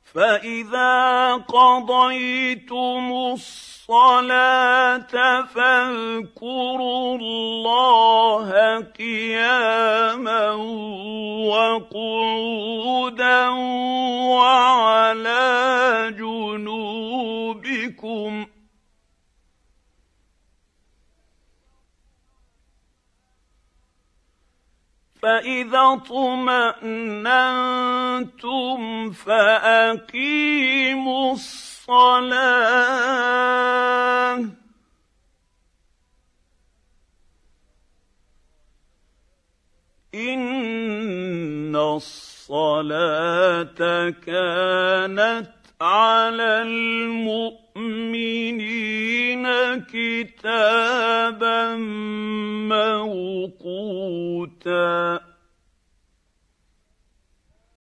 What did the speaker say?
فإذا قضيتم الصلاة فاذكروا الله قياما وقعودا وعلى جنوبكم فإذا اطمأننتم فأقيموا الصلاة إن الصلاة كانت على المؤمنين كتابا موقوتا